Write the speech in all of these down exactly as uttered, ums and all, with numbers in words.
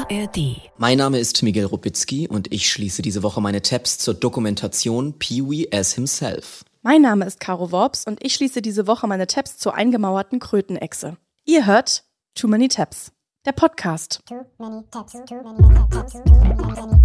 R D. Mein Name ist Miguel Rupitzky und ich schließe diese Woche meine Tabs zur Dokumentation Pee-wee as himself. Mein Name ist Caro Worps und ich schließe diese Woche meine Tabs zur eingemauerten Krötenechse. Ihr hört Too Many Tabs, der Podcast. Too many tabs, too many tabs, too many.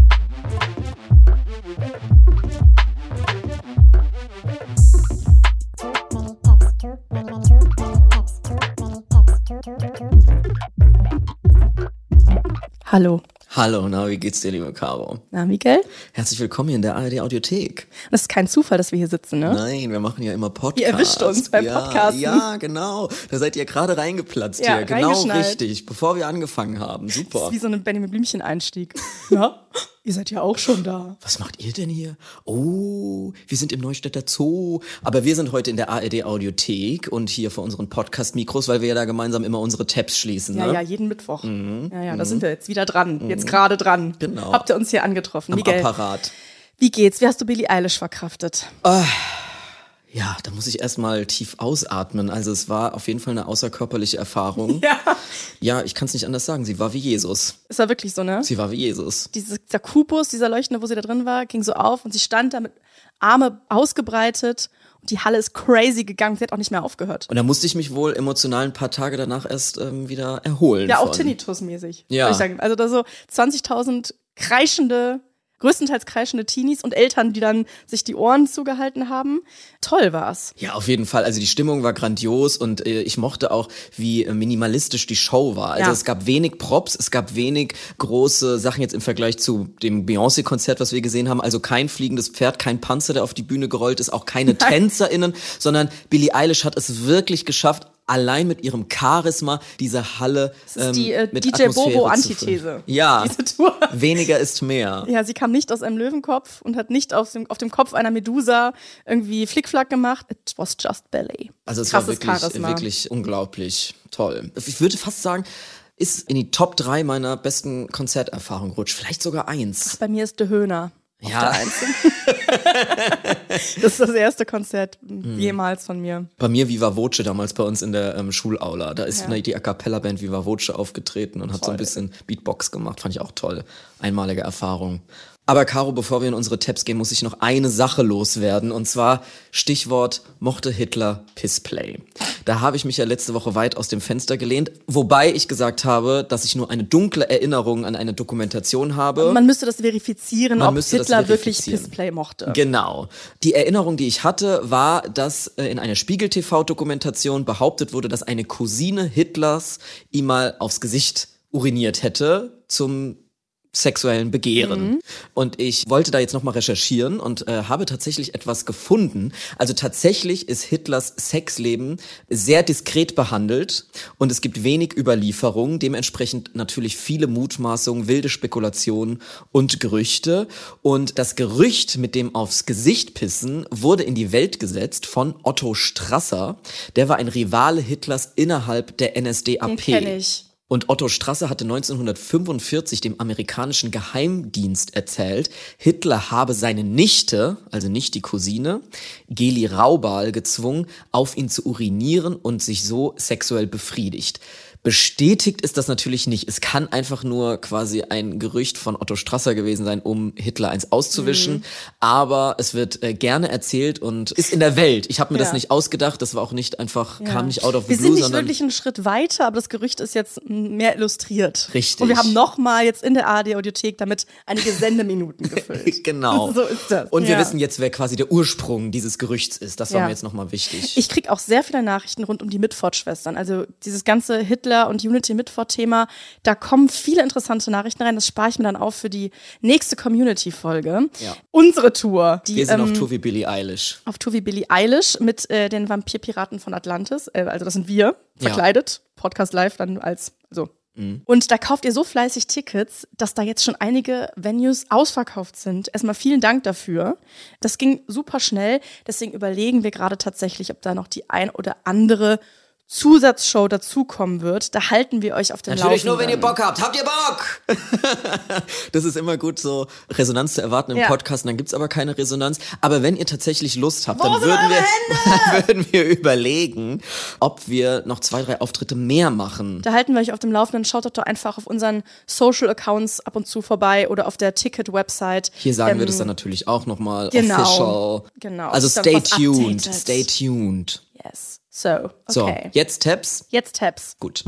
Hallo. Hallo, na, wie geht's dir, liebe Caro? Na, Miguel? Herzlich willkommen hier in der A R D Audiothek. Das ist kein Zufall, dass wir hier sitzen, ne? Nein, wir machen ja immer Podcasts. Ihr erwischt uns beim ja, Podcasten. Ja, genau. Da seid ihr gerade reingeplatzt Ja, hier. Genau reingeschnallt. richtig, bevor wir angefangen haben. Das Super. ist wie so ein Benjamin Blümchen-Einstieg. Ja, ihr seid ja auch schon da. Was macht ihr denn hier? Oh, wir sind im Neustädter Zoo. Aber wir sind heute in der A R D Audiothek und hier vor unseren Podcast-Mikros, weil wir ja da gemeinsam immer unsere Tabs schließen. Ja, ne? ja, jeden Mittwoch. Mhm. Ja, ja, da sind wir jetzt wieder dran. Jetzt gerade dran. Genau. Habt ihr uns hier angetroffen? Am Miguel, Apparat. wie geht's? Wie hast du Billie Eilish verkraftet? Ja, da muss ich erstmal tief ausatmen. Also es war auf jeden Fall eine außerkörperliche Erfahrung. Ja. Ja, ich kann es nicht anders sagen. Sie war wie Jesus. Ist ja wirklich so, ne? Sie war wie Jesus. Diese, dieser Kubus, dieser leuchtende, wo sie da drin war, ging so auf und sie stand da mit Arme ausgebreitet und die Halle ist crazy gegangen. Sie hat auch nicht mehr aufgehört. Und da musste ich mich wohl emotional ein paar Tage danach erst ähm, wieder erholen. Ja, auch von. Tinnitus-mäßig. Ja. Würde ich sagen. Also da so zwanzigtausend kreischende, größtenteils kreischende Teenies und Eltern, die dann sich die Ohren zugehalten haben. Toll war's. Ja, auf jeden Fall. Also die Stimmung war grandios und äh, ich mochte auch, wie äh, minimalistisch die Show war. Also Ja. es gab wenig Props, es gab wenig große Sachen jetzt im Vergleich zu dem Beyoncé-Konzert, was wir gesehen haben. Also kein fliegendes Pferd, kein Panzer, der auf die Bühne gerollt ist, auch keine TänzerInnen, sondern Billie Eilish hat es wirklich geschafft, allein mit ihrem Charisma diese Halle Das ist ähm, die äh, mit D J Atmosphäre zu Bobo-Antithese. füllen. Ja, Diese Tour. weniger ist mehr. Ja, sie kam nicht aus einem Löwenkopf und hat nicht auf dem, auf dem Kopf einer Medusa irgendwie Flickflack gemacht. It was just ballet. Also es Krasses war wirklich, Charisma. wirklich unglaublich toll. Ich würde fast sagen, ist in die Top drei meiner besten Konzerterfahrungen gerutscht. Vielleicht sogar eins. Bei mir ist De Höhner. auf Ja. der Eins. Das ist das erste Konzert jemals von mir. Bei mir Viva Voce damals bei uns in der ähm, Schulaula. Da ist Ja. ne, die A Cappella Band Viva Voce aufgetreten und hat so ein Toll. bisschen Beatbox gemacht. Fand ich auch toll. Einmalige Erfahrung. Aber Caro, bevor wir in unsere Tabs gehen, muss ich noch eine Sache loswerden. Und zwar Stichwort mochte Hitler Pissplay. Da habe ich mich ja letzte Woche weit aus dem Fenster gelehnt. Wobei ich gesagt habe, dass ich nur eine dunkle Erinnerung an eine Dokumentation habe. Man müsste das verifizieren, Man ob müsste das Hitler wirklich verifizieren. Pissplay mochte. Genau. Die Erinnerung, die ich hatte, war, dass äh, in einer Spiegel-T V-Dokumentation behauptet wurde, dass eine Cousine Hitlers ihm mal aufs Gesicht uriniert hätte zum sexuellen Begehren. Mhm. Und ich wollte da jetzt nochmal recherchieren und äh, habe tatsächlich etwas gefunden. Also tatsächlich ist Hitlers Sexleben sehr diskret behandelt und es gibt wenig Überlieferungen, dementsprechend natürlich viele Mutmaßungen, wilde Spekulationen und Gerüchte. Und das Gerücht mit dem aufs Gesicht pissen wurde in die Welt gesetzt von Otto Strasser. Der war ein Rivale Hitlers innerhalb der N S D A P. Den kenn ich. Und Otto Strasser hatte neunzehnhundertfünfundvierzig dem amerikanischen Geheimdienst erzählt, Hitler habe seine Nichte, also nicht die Cousine, Geli Raubal gezwungen, auf ihn zu urinieren und sich so sexuell befriedigt. Bestätigt ist das natürlich nicht. Es kann einfach nur quasi ein Gerücht von Otto Strasser gewesen sein, um Hitler eins auszuwischen. Mhm. Aber es wird äh, gerne erzählt und ist in der Welt. Ich habe mir Ja. das nicht ausgedacht. Das war auch nicht einfach, Ja. kam nicht out of the Wir blue, sind nicht sondern wirklich einen Schritt weiter, aber das Gerücht ist jetzt mehr illustriert. Richtig. Und wir haben nochmal jetzt in der A R D-Audiothek damit einige Sendeminuten gefüllt. Genau. So ist das. Und wir Ja. wissen jetzt, wer quasi der Ursprung dieses Gerüchts ist. Das war Ja. mir jetzt nochmal wichtig. Ich krieg auch sehr viele Nachrichten rund um die Mitford-Schwestern. Also dieses ganze Hitler- und Unity-Mitford-Thema, da kommen viele interessante Nachrichten rein. Das spare ich mir dann auf für die nächste Community-Folge. Ja. Unsere Tour. Die, wir sind ähm, auf Tour wie Billie Eilish. auf Tour wie Billie Eilish mit äh, den Vampirpiraten von Atlantis. Äh, also das sind wir, verkleidet. Podcast live dann als, so. Mhm. Und da kauft ihr so fleißig Tickets, dass da jetzt schon einige Venues ausverkauft sind. Erstmal vielen Dank dafür. Das ging super schnell. Deswegen überlegen wir gerade tatsächlich, ob da noch die ein oder andere Zusatzshow dazukommen wird. Da halten wir euch auf dem Natürlich Laufenden. nur, wenn ihr Bock habt. Habt ihr Bock? Das ist immer gut, so Resonanz zu erwarten im Ja. Podcast. Und dann gibt's aber keine Resonanz. Aber wenn ihr tatsächlich Lust habt, Wo dann sind würden eure wir, würden wir überlegen, ob wir noch zwei, drei Auftritte mehr machen. Da halten wir euch auf dem Laufenden. Schaut doch einfach auf unseren Social-Accounts ab und zu vorbei oder auf der Ticket-Website. Hier sagen Ähm, wir das dann natürlich auch nochmal genau. official. Genau. Also Ist dann stay was tuned. updated. Stay tuned. Yes. So, So, okay. jetzt Tabs. Jetzt Tabs. Gut.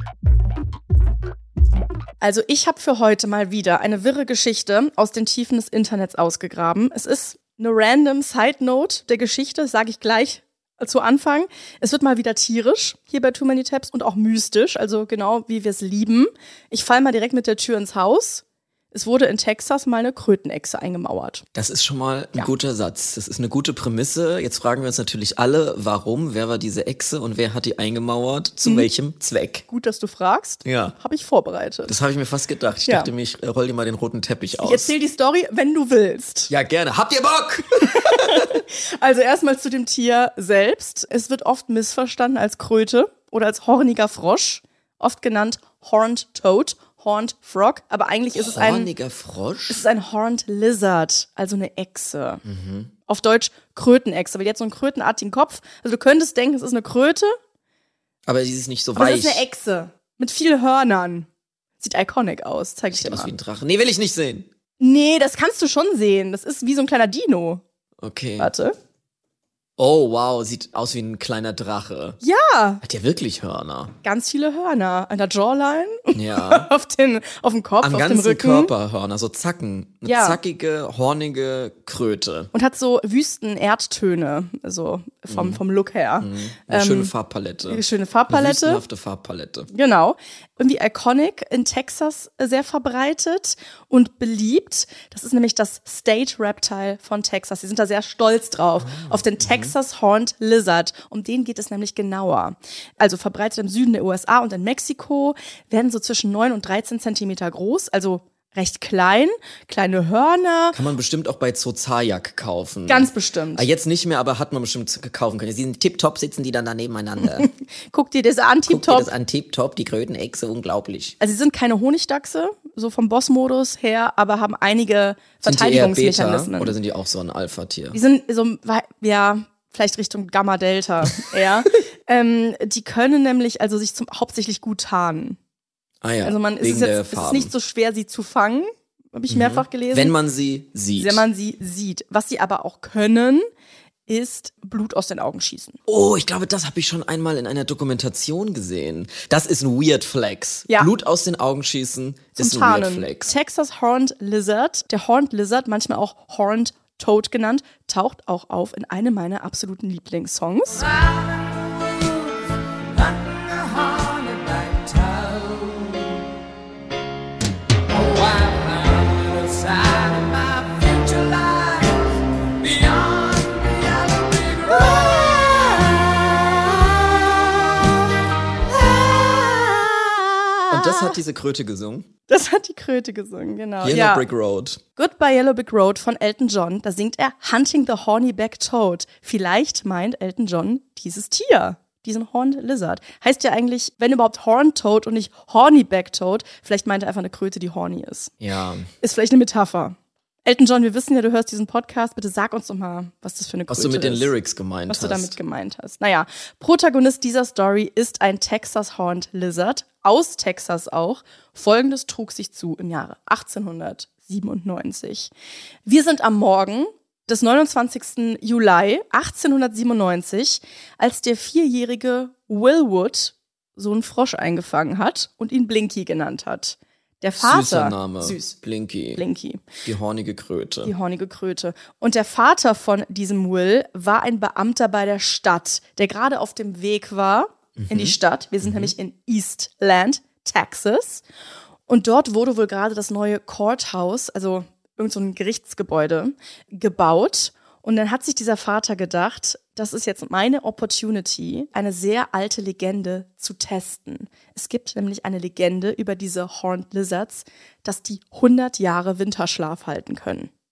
Also ich habe für heute mal wieder eine wirre Geschichte aus den Tiefen des Internets ausgegraben. Es ist eine random Side-Note der Geschichte, sage ich gleich zu Anfang. Es wird mal wieder tierisch hier bei Too Many Tabs und auch mystisch, also genau wie wir es lieben. Ich fall mal direkt mit der Tür ins Haus. Es wurde in Texas mal eine Krötenechse eingemauert. Das ist schon mal ein Ja. guter Satz. Das ist eine gute Prämisse. Jetzt fragen wir uns natürlich alle, warum, wer war diese Echse und wer hat die eingemauert, zu Mhm. welchem Zweck? Gut, dass du fragst. Ja. Habe ich vorbereitet. Das habe ich mir fast gedacht. Ich Ja. dachte mir, ich äh, roll dir mal den roten Teppich aus. Ich erzähl die Story, wenn du willst. Ja, gerne. Habt ihr Bock? Also erstmal zu dem Tier selbst. Es wird oft missverstanden als Kröte oder als horniger Frosch, oft genannt Horned Toad, Horned Frog, aber eigentlich ist es ein, Horniger Frosch? es ist ein Horned Lizard, also eine Echse. Auf Deutsch Krötenechse, weil die hat so einen krötenartigen Kopf. Also du könntest denken, es ist eine Kröte, Aber sie ist nicht so aber weich. es ist eine Echse mit vielen Hörnern. Sieht iconic aus, zeig ich Sieht dir aus wie mal. ein Drache. Nee, will ich nicht sehen. Nee, das kannst du schon sehen. Das ist wie so ein kleiner Dino. Okay. Warte. Oh, wow. Sieht aus wie ein kleiner Drache. Ja, Hat der wirklich Hörner? ganz viele Hörner an der Jawline, Ja. auf, den, auf dem Kopf, Am auf dem ganzen Rücken. Körper Hörner, so Zacken. Eine Ja. zackige, hornige Kröte. Und hat so Wüsten-Erdtöne, also vom, Mhm. vom Look her. Eine Ähm, schöne Farbpalette. Eine schöne Eine Farbpalette. wüstenhafte Farbpalette. Genau. Irgendwie iconic, in Texas sehr verbreitet und beliebt. Das ist nämlich das State Reptile von Texas. Sie sind da sehr stolz drauf, auf den Texas Horned Lizard. Um den geht es nämlich genauer. Also verbreitet im Süden der U S A und in Mexiko, werden so zwischen neun und dreizehn Zentimeter groß, also recht klein, kleine Hörner, Kann man bestimmt auch bei Zozajak kaufen. ganz bestimmt. Ah, jetzt nicht mehr, aber hat man bestimmt kaufen können. Sie sind tipptopp, sitzen die dann da nebeneinander. Guck dir das an, Guck dir tipptopp. das an, tipptopp, die Krötenechse, unglaublich. Also sie sind keine Honigdachse, so vom Boss-Modus her, aber haben einige Sind die eher Beta Verteidigungsmechanismen. oder sind die auch so ein Alpha-Tier? Die sind so, ja, vielleicht Richtung Gamma-Delta eher. ähm, die können nämlich also sich zum, hauptsächlich gut tarnen. Ah ja, Also man ist wegen es der jetzt es ist Farben. nicht so schwer, sie zu fangen, habe ich mehrfach gelesen. Wenn man sie sieht. wenn man sie sieht. Was sie aber auch können, ist Blut aus den Augen schießen. Oh, ich glaube, das habe ich schon einmal in einer Dokumentation gesehen. Das ist ein Weird Flex. Ja. Blut aus den Augen schießen Zum ist ein Weird Tarnen. Flex. Texas Horned Lizard, der Horned Lizard, manchmal auch Horned Toad genannt, taucht auch auf in einem meiner absoluten Lieblingssongs. Und das hat diese Kröte gesungen. Das hat die Kröte gesungen, genau. Yellow ja. Brick Road. Goodbye Yellow Brick Road von Elton John. Da singt er Hunting the Horny-Back Toad. Vielleicht meint Elton John dieses Tier, diesen Horned Lizard. Heißt ja eigentlich, wenn überhaupt Horned Toad und nicht Horny-Back Toad. Vielleicht meint er einfach eine Kröte, die horny ist. Ja. Ist vielleicht eine Metapher. Elton John, wir wissen ja, du hörst diesen Podcast. Bitte sag uns doch mal, was das für eine Kröte Was du mit den ist. Lyrics gemeint was hast. du damit gemeint hast. Naja, Protagonist dieser Story ist ein Texas Horned Lizard, aus Texas auch. Folgendes trug sich zu im Jahre achtzehnhundertsiebenundneunzig. Wir sind am Morgen des neunundzwanzigsten Juli achtzehnhundertsiebenundneunzig, als der vierjährige Will Wood so einen Frosch eingefangen hat und ihn Blinky genannt hat. Der Vater, Süßer Name. süß, Blinky. Blinky. Die hornige Kröte. Die hornige Kröte. Und der Vater von diesem Will war ein Beamter bei der Stadt, der gerade auf dem Weg war in die Stadt. Wir sind nämlich in Eastland, Texas. Und dort wurde wohl gerade das neue Courthouse, also irgend so ein Gerichtsgebäude, gebaut. Und dann hat sich dieser Vater gedacht, das ist jetzt meine Opportunity, eine sehr alte Legende zu testen. Es gibt nämlich eine Legende über diese Horned Lizards, dass die hundert Jahre Winterschlaf halten können.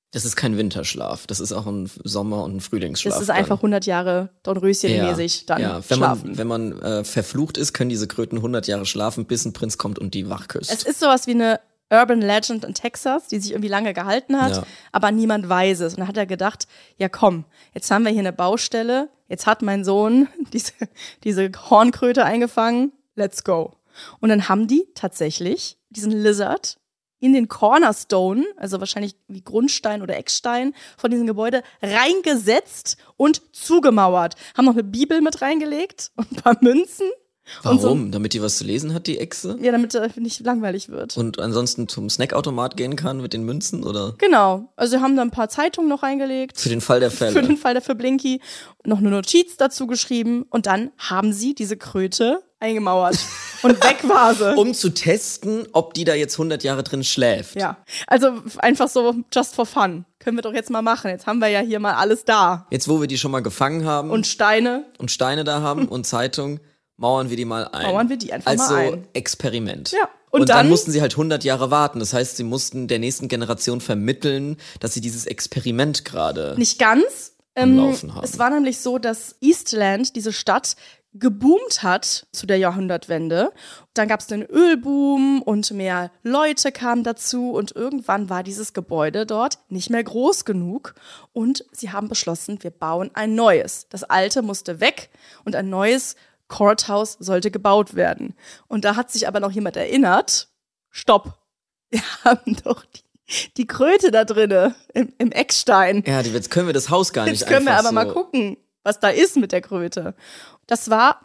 Das ist kein Winterschlaf, das ist auch ein Sommer- und ein Frühlingsschlaf. Das ist einfach dann. hundert Jahre Dornröschen-mäßig dann ja, wenn schlafen. man, wenn man äh, verflucht ist, können diese Kröten hundert Jahre schlafen, bis ein Prinz kommt und die wachküsst. Es ist sowas wie eine Urban Legend in Texas, die sich irgendwie lange gehalten hat, Ja. aber niemand weiß es. Und dann hat er gedacht, ja komm, jetzt haben wir hier eine Baustelle, jetzt hat mein Sohn diese, diese Hornkröte eingefangen, let's go. Und dann haben die tatsächlich diesen Lizard in den Cornerstone, also wahrscheinlich wie Grundstein oder Eckstein von diesem Gebäude, reingesetzt und zugemauert. Haben noch eine Bibel mit reingelegt und ein paar Münzen. Und Warum? so, Damit die was zu lesen hat, die Echse? ja, damit er nicht langweilig wird. Und ansonsten zum Snackautomat gehen kann mit den Münzen, oder? Genau. Also sie haben da ein paar Zeitungen noch reingelegt. Für den Fall der Fälle. Für den Fall der für Blinky. Noch eine Notiz dazu geschrieben. Und dann haben sie diese Kröte eingemauert. Und weg war sie. Um zu testen, ob die da jetzt hundert Jahre drin schläft. Ja. Also einfach so just for fun. Können wir doch jetzt mal machen. Jetzt haben wir ja hier mal alles da. Jetzt, wo wir die schon mal gefangen haben Und Steine. und Steine da haben und Zeitung, mauern wir die mal ein. Mauern wir die einfach Als mal so ein. Experiment. Ja. Und, Und dann, dann mussten sie halt hundert Jahre warten. Das heißt, sie mussten der nächsten Generation vermitteln, dass sie dieses Experiment gerade Nicht ganz. am Ähm, Laufen haben. es war nämlich so, dass Eastland, diese Stadt, geboomt hat zu der Jahrhundertwende. Dann gab es den Ölboom und mehr Leute kamen dazu und irgendwann war dieses Gebäude dort nicht mehr groß genug und sie haben beschlossen, wir bauen ein neues. Das alte musste weg und ein neues Courthouse sollte gebaut werden. Und da hat sich aber noch jemand erinnert, stopp, wir haben doch die, die Kröte da drinne im, im Eckstein. Ja, die- jetzt können wir das Haus gar nicht Jetzt können wir einfach aber so. mal gucken, was da ist mit der Kröte. Das war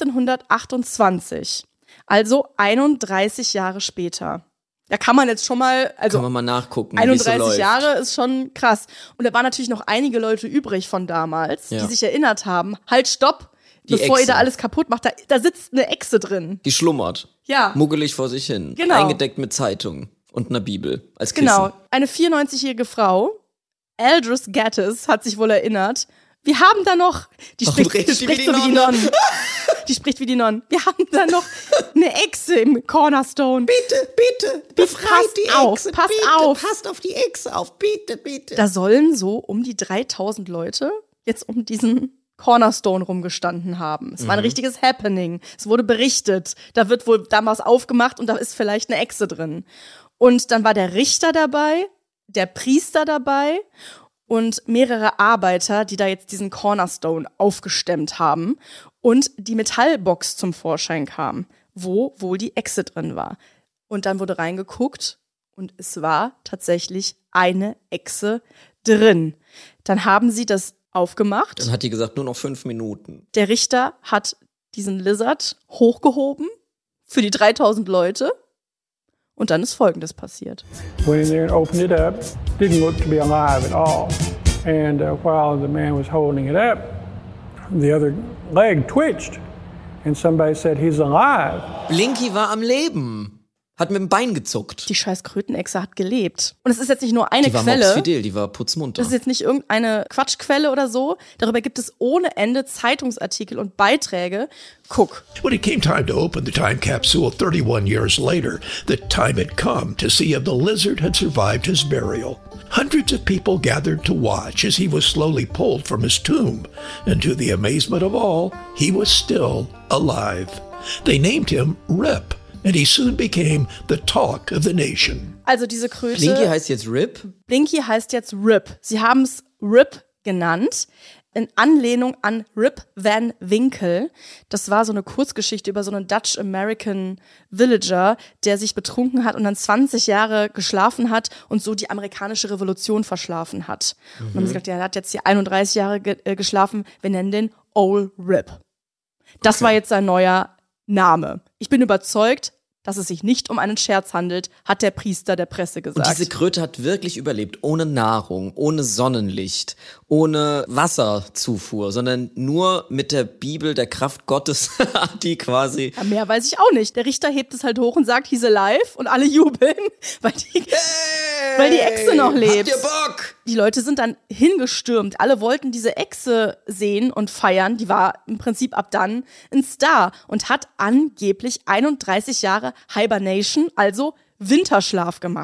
neunzehnhundertachtundzwanzig, also einunddreißig Jahre später. Da kann man jetzt schon mal, also Kann man mal nachgucken, wie es so einunddreißig läuft. Jahre ist schon krass. Und da waren natürlich noch einige Leute übrig von damals, Ja. die sich erinnert haben, halt stopp, Die bevor ihr Echse. da alles kaputt macht, da, da sitzt eine Echse drin. Die schlummert. Ja. Muggelig vor sich hin. Genau. Eingedeckt mit Zeitung und einer Bibel als Kissen. Genau, eine vierundneunzigjährige Frau, Aldris Gattis, hat sich wohl erinnert. Wir haben da noch, die Warum spricht, redet die die spricht wie so die wie die Nonnen. Die spricht wie die Nonnen. Wir haben da noch eine Echse im Cornerstone. Bitte, bitte, befreit passt die auf, Echse. passt bitte, auf. Passt auf die Echse auf. Bitte, bitte. Da sollen so um die dreitausend Leute jetzt um diesen Cornerstone rumgestanden haben. Es war ein richtiges Happening. Es wurde berichtet. Da wird wohl damals aufgemacht und da ist vielleicht eine Echse drin. Und dann war der Richter dabei, der Priester dabei und mehrere Arbeiter, die da jetzt diesen Cornerstone aufgestemmt haben und die Metallbox zum Vorschein kam, wo wohl die Echse drin war. Und dann wurde reingeguckt und es war tatsächlich eine Echse drin. Dann haben sie das aufgemacht. Dann hat die gesagt, nur noch fünf Minuten. Der Richter hat diesen Lizard hochgehoben für die dreitausend Leute. Und dann ist Folgendes passiert. Went in there and opened it up. Didn't look to be alive at all. And uh, while the man was holding it up, the other leg twitched. And somebody said, he's alive. Blinky war am Leben. Hat mit dem Bein gezuckt. Die scheiß Krötenechse hat gelebt. Und es ist jetzt nicht nur eine Die war Quelle. moxfidel, die war putzmunter. Das ist jetzt nicht irgendeine Quatschquelle oder so. Darüber gibt es ohne Ende Zeitungsartikel und Beiträge. Guck. When it came time to open the time capsule thirty-one years later, the time had come to see if the lizard had survived his burial. Hundreds of people gathered to watch as he was slowly pulled from his tomb, and to the amazement of all, he was still alive. They named him Rip, and he soon became the talk of the nation. Also diese Kröte. Blinky heißt jetzt Rip. Blinky heißt jetzt Rip. Sie haben es Rip genannt, in Anlehnung an Rip Van Winkle. Das war so eine Kurzgeschichte über so einen Dutch-American Villager, der sich betrunken hat und dann zwanzig Jahre geschlafen hat und so die amerikanische Revolution verschlafen hat. Mhm. Und dann haben sie gesagt, ja, er hat jetzt hier einunddreißig Jahre ge äh, geschlafen, wir nennen den Old Rip. Das Okay. war jetzt sein neuer Name. Ich bin überzeugt, dass es sich nicht um einen Scherz handelt, hat der Priester der Presse gesagt. Und diese Kröte hat wirklich überlebt, ohne Nahrung, ohne Sonnenlicht, ohne Wasserzufuhr, sondern nur mit der Bibel der Kraft Gottes, die quasi... Ja, mehr weiß ich auch nicht. Der Richter hebt es halt hoch und sagt, he's alive und alle jubeln, weil die, Hey, weil die Echse noch lebt. Habt ihr Bock? Die Leute sind dann hingestürmt. Alle wollten diese Echse sehen und feiern. Die war im Prinzip ab dann ein Star und hat angeblich einunddreißig Jahre Hibernation, also Winterschlaf gemacht.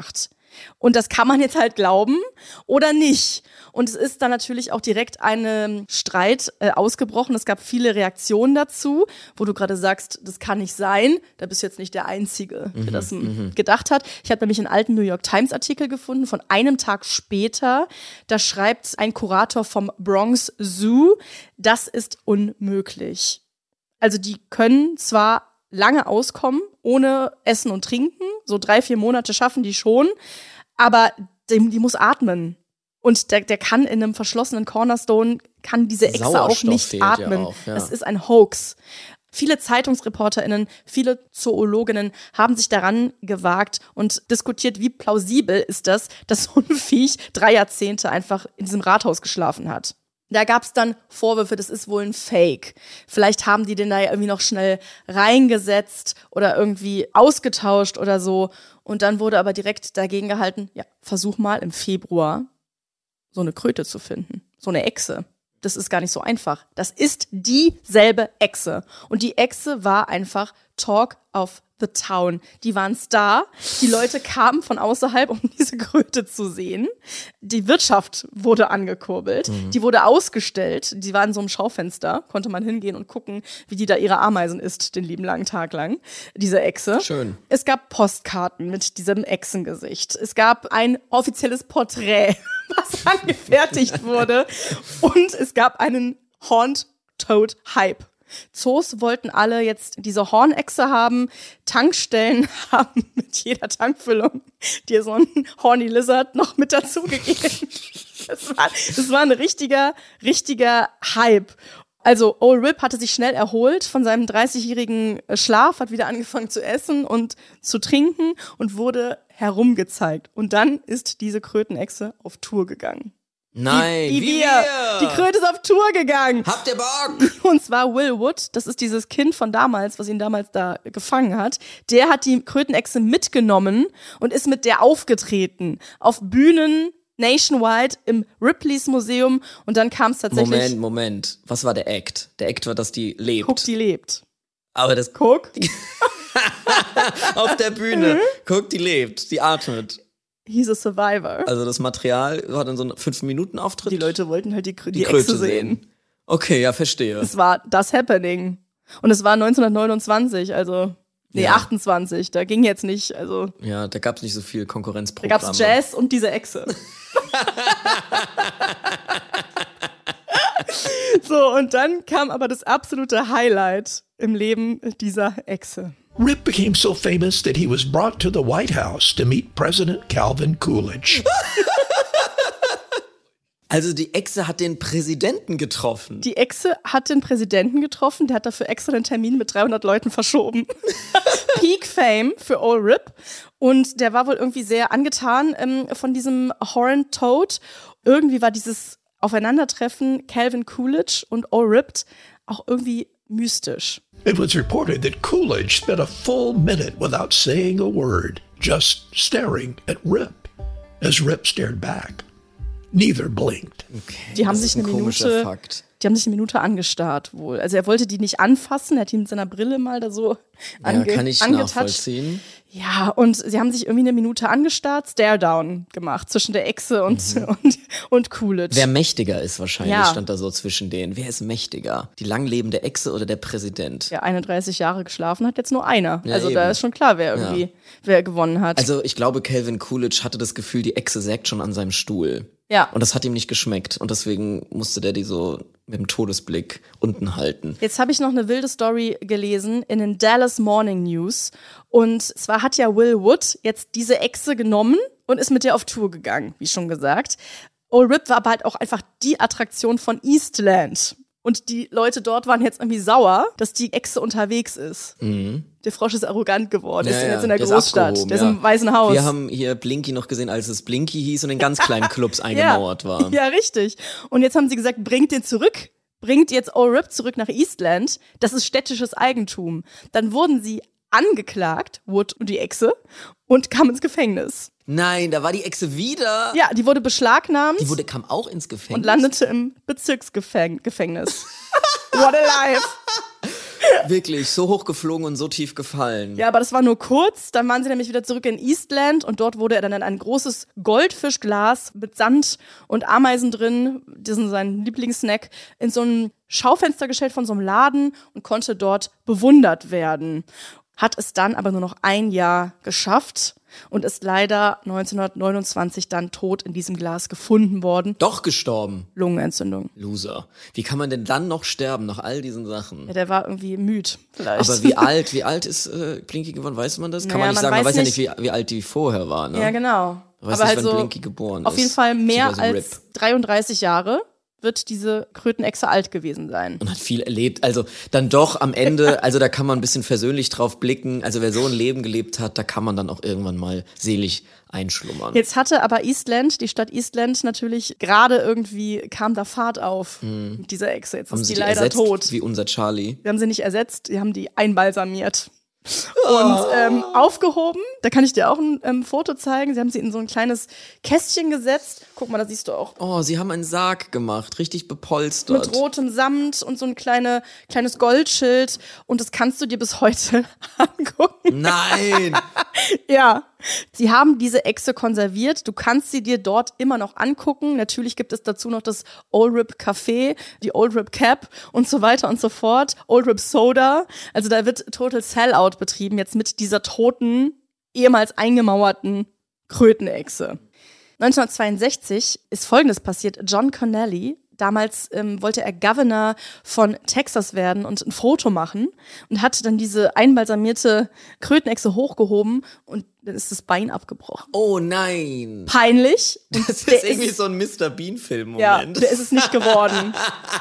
Und das kann man jetzt halt glauben oder nicht. Und es ist dann natürlich auch direkt ein Streit äh, ausgebrochen. Es gab viele Reaktionen dazu, wo du gerade sagst, das kann nicht sein. Da bist du jetzt nicht der Einzige, der mhm, das m- gedacht hat. Ich habe nämlich einen alten New York Times Artikel gefunden von einem Tag später. Da schreibt ein Kurator vom Bronx Zoo, das ist unmöglich. Also die können zwar lange auskommen, ohne Essen und Trinken. So drei, vier Monate schaffen die schon. Aber die, die muss atmen. Und der, der kann in einem verschlossenen Cornerstone, kann diese Echse auch nicht atmen. Ja auch, ja. Das ist ein Hoax. Viele ZeitungsreporterInnen, viele Zoologinnen haben sich daran gewagt und diskutiert, wie plausibel ist das, dass so ein Viech drei Jahrzehnte einfach in diesem Rathaus geschlafen hat. Da gab es dann Vorwürfe, das ist wohl ein Fake. Vielleicht haben die den da ja irgendwie noch schnell reingesetzt oder irgendwie ausgetauscht oder so. Und dann wurde aber direkt dagegen gehalten, ja, versuch mal im Februar so eine Kröte zu finden, so eine Echse. Das ist gar nicht so einfach. Das ist dieselbe Echse. Und die Echse war einfach Talk of the Town. Die waren Star. Die Leute kamen von außerhalb, um diese Kröte zu sehen. Die Wirtschaft wurde angekurbelt. Mhm. Die wurde ausgestellt. Die war in so einem Schaufenster. Konnte man hingehen und gucken, wie die da ihre Ameisen isst, den lieben langen Tag lang. Diese Echse. Schön. Es gab Postkarten mit diesem Echsengesicht. Es gab ein offizielles Porträt, was angefertigt wurde. Und es gab einen Horned Toad Hype. Zoos wollten alle jetzt diese Hornechse haben, Tankstellen haben mit jeder Tankfüllung dir so einen Horny Lizard noch mit dazugegeben. Das war, das war ein richtiger, richtiger Hype. Also Old Rip hatte sich schnell erholt von seinem dreißigjährigen Schlaf, hat wieder angefangen zu essen und zu trinken und wurde herumgezeigt. Und dann ist diese Krötenechse auf Tour gegangen. Nein, wie, wie, wie wir. wir. Die Kröte ist auf Tour gegangen. Habt ihr Bock? Und zwar Will Wood, das ist dieses Kind von damals, was ihn damals da gefangen hat. Der hat die Krötenechse mitgenommen und ist mit der aufgetreten. Auf Bühnen nationwide im Ripley's Museum. Und dann kam es tatsächlich... Moment, Moment. Was war der Act? Der Act war, dass die lebt. Guck, die lebt. Aber das... Guck. Auf der Bühne. Guck, die lebt. Die atmet. He's a survivor. Also das Material war dann so ein fünf Minuten Auftritt. Die Leute wollten halt die, die, die Echse sehen. sehen. Okay, ja, verstehe. Es war das Happening. Und es war neunzehnhundertneunundzwanzig, also nee, ja. achtundzwanzig. Da ging jetzt nicht, also... Ja, da gab es nicht so viel Konkurrenzprogramme. Da gab es Jazz und diese Echse. So, und dann kam aber das absolute Highlight im Leben dieser Echse. Rip became so famous that he was brought to the White House to meet President Calvin Coolidge. Also die Echse hat den Präsidenten getroffen. Die Echse hat den Präsidenten getroffen, der hat dafür extra den Termin mit dreihundert Leuten verschoben. Peak Fame für Old Rip. Und der war wohl irgendwie sehr angetan ähm, von diesem Horned Toad. Irgendwie war dieses Aufeinandertreffen Calvin Coolidge und Old Rip auch irgendwie mystisch. It was reported that Coolidge spent a full minute without saying a word, just staring at Rip, as Rip stared back. Neither blinked. Okay, die haben das sich ist ein eine Minute, Fakt. Die haben sich eine Minute angestarrt wohl. Also er wollte die nicht anfassen, er hat ihn mit seiner Brille mal da so ange- ja, kann ich angetatscht. nachvollziehen. Ja, und sie haben sich irgendwie eine Minute angestarrt, Stare-Down gemacht zwischen der Echse und, mhm. und, und Coolidge. Wer mächtiger ist wahrscheinlich, ja. stand da so zwischen denen. Wer ist mächtiger? Die langlebende Echse oder der Präsident? Ja, einunddreißig Jahre geschlafen hat jetzt nur einer. Ja, also eben. da ist schon klar, wer irgendwie, ja. wer gewonnen hat. Also ich glaube, Calvin Coolidge hatte das Gefühl, die Echse sägt schon an seinem Stuhl. Ja. Und das hat ihm nicht geschmeckt. Und deswegen musste der die so mit dem Todesblick unten halten. Jetzt habe ich noch eine wilde Story gelesen in den Dallas Morning News. Und zwar hat ja Will Wood jetzt diese Echse genommen und ist mit der auf Tour gegangen, wie schon gesagt. Old Rip war aber halt auch einfach die Attraktion von Eastland. Und die Leute dort waren jetzt irgendwie sauer, dass die Echse unterwegs ist. Mhm. Der Frosch ist arrogant geworden, ja, ist ja, jetzt in der der Großstadt, ist der ist ja. im Weißen Haus. Wir haben hier Blinky noch gesehen, als es Blinky hieß und in ganz kleinen Clubs eingemauert ja. war. Ja, richtig. Und jetzt haben sie gesagt, bringt den zurück. Bringt jetzt Old Rip zurück nach Eastland. Das ist städtisches Eigentum. Dann wurden sie angeklagt, Wood und die Echse, und kamen ins Gefängnis. Nein, da war die Echse wieder. Ja, die wurde beschlagnahmt. Die wurde, kam auch ins Gefängnis. Und landete im Bezirksgefängnis. What a life. Wirklich, so hoch geflogen und so tief gefallen. Ja, aber das war nur kurz. Dann waren sie nämlich wieder zurück in Eastland und dort wurde er dann in ein großes Goldfischglas mit Sand und Ameisen drin, das ist sein Lieblingssnack, in so ein Schaufenster gestellt von so einem Laden und konnte dort bewundert werden. Hat es dann aber nur noch ein Jahr geschafft und ist leider neunzehnhundertneunundzwanzig dann tot in diesem Glas gefunden worden. Doch gestorben. Lungenentzündung. Loser. Wie kann man denn dann noch sterben nach all diesen Sachen? Ja, der war irgendwie müde vielleicht. Aber wie alt, wie alt ist äh, Blinky geworden? Weiß man das? Kann Naja, man nicht man sagen, man weiß weiß ja nicht, wie, wie alt die vorher war. Ne? Ja, genau. Man weiß aber nicht, halt wann so Blinky geboren auf ist. jeden Fall mehr Beziehungsweise als R I P. dreiunddreißig Jahre wird diese Krötenechse alt gewesen sein. Und hat viel erlebt. Also dann doch am Ende, also da kann man ein bisschen versöhnlich drauf blicken. Also wer so ein Leben gelebt hat, da kann man dann auch irgendwann mal selig einschlummern. Jetzt hatte aber Eastland, die Stadt Eastland natürlich gerade irgendwie, kam da Fahrt auf mit dieser Echse. Jetzt Haben ist sie die die leider ersetzt, tot. wie unser Charlie. Wir haben sie nicht ersetzt, wir haben die einbalsamiert. Und ähm, aufgehoben, da kann ich dir auch ein ähm, Foto zeigen. Sie haben sie in so ein kleines Kästchen gesetzt. Guck mal, da siehst du auch. Oh, sie haben einen Sarg gemacht, richtig bepolstert. Mit rotem Samt und so ein kleine, kleines Goldschild. Und das kannst du dir bis heute angucken. Nein! Ja, sie haben diese Echse konserviert. Du kannst sie dir dort immer noch angucken. Natürlich gibt es dazu noch das Old Rip Café, die Old Rip Cap und so weiter und so fort. Old Rip Soda. Also da wird Total Sellout betrieben, jetzt mit dieser toten, ehemals eingemauerten Krötenechse. neunzehnhundertzweiundsechzig ist Folgendes passiert. John Connelly, damals ähm, wollte er Governor von Texas werden und ein Foto machen und hat dann diese einbalsamierte Krötenechse hochgehoben und dann ist das Bein abgebrochen. Oh nein! Peinlich. Und Das der ist irgendwie so ein Mister Bean-Film-Moment. Ja, der ist es nicht geworden.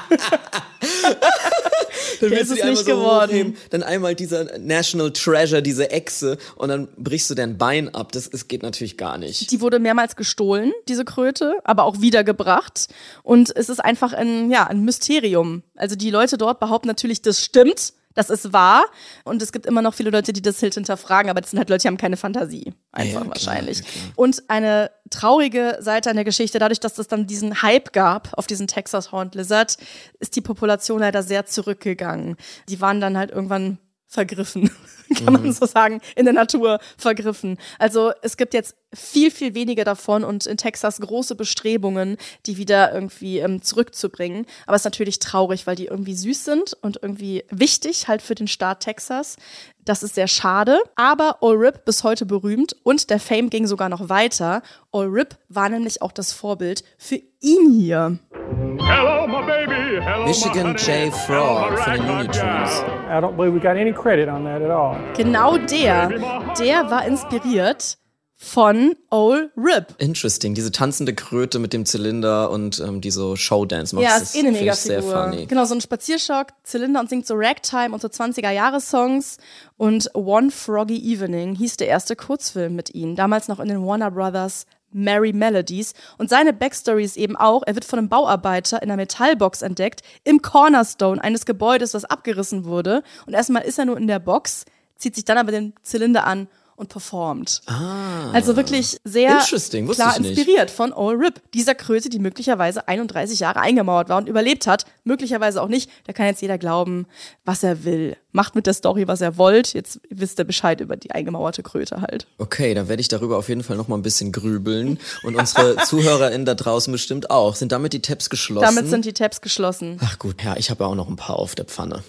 Dann der willst ist du es die nicht einmal so geworden. hochheben, dann einmal dieser National Treasure, diese Echse, und dann brichst du dein Bein ab. Das, das geht natürlich gar nicht. Die wurde mehrmals gestohlen, diese Kröte, aber auch wiedergebracht. Und es ist einfach ein, ja, ein Mysterium. Also die Leute dort behaupten natürlich, das stimmt, das ist wahr. Und es gibt immer noch viele Leute, die das Hild hinterfragen, aber das sind halt Leute, die haben keine Fantasie. Einfach Ja, klar, wahrscheinlich. ja, klar. Und eine traurige Seite an der Geschichte, dadurch, dass es dann diesen Hype gab auf diesen Texas Horned Lizard, ist die Population leider sehr zurückgegangen. Die waren dann halt irgendwann vergriffen, kann man so sagen, in der Natur vergriffen. Also es gibt jetzt viel, viel weniger davon und in Texas große Bestrebungen, die wieder irgendwie ähm, zurückzubringen. Aber es ist natürlich traurig, weil die irgendwie süß sind und irgendwie wichtig halt für den Staat Texas. Das ist sehr schade, aber Old Rip bis heute berühmt und der Fame ging sogar noch weiter. Old Rip war nämlich auch das Vorbild für ihn hier. Hello, my baby. Hello, Michigan my J. honey. Frog Hello, von den Looney Tunes. I don't believe we got any credit on that at all. Genau der, der war inspiriert von Old Rip. Interesting, diese tanzende Kröte mit dem Zylinder und ähm, die so Showdance macht. Ja, Das ist eh eine finde ich sehr Megafigur. funny. Genau, so ein Spazierschock, Zylinder und singt so Ragtime und so zwanziger-Jahre-Songs. Und One Froggy Evening hieß der erste Kurzfilm mit ihm. Damals noch in den Warner Brothers Merry Melodies. Und seine Backstory ist eben auch, er wird von einem Bauarbeiter in einer Metallbox entdeckt, im Cornerstone eines Gebäudes, das abgerissen wurde. Und erstmal ist er nur in der Box, zieht sich dann aber den Zylinder an und performt. Ah. Also wirklich sehr Interesting, wusste klar ich nicht. inspiriert von Old Rip. Dieser Kröte, die möglicherweise einunddreißig Jahre eingemauert war und überlebt hat. Möglicherweise auch nicht. Da kann jetzt jeder glauben, was er will. Macht mit der Story, was er wollt. Jetzt wisst ihr Bescheid über die eingemauerte Kröte halt. Okay, dann werde ich darüber auf jeden Fall noch mal ein bisschen grübeln. Und unsere ZuhörerInnen da draußen bestimmt auch. Sind damit die Tabs geschlossen? Damit sind die Tabs geschlossen. Ach gut, ja, ich habe auch noch ein paar auf der Pfanne.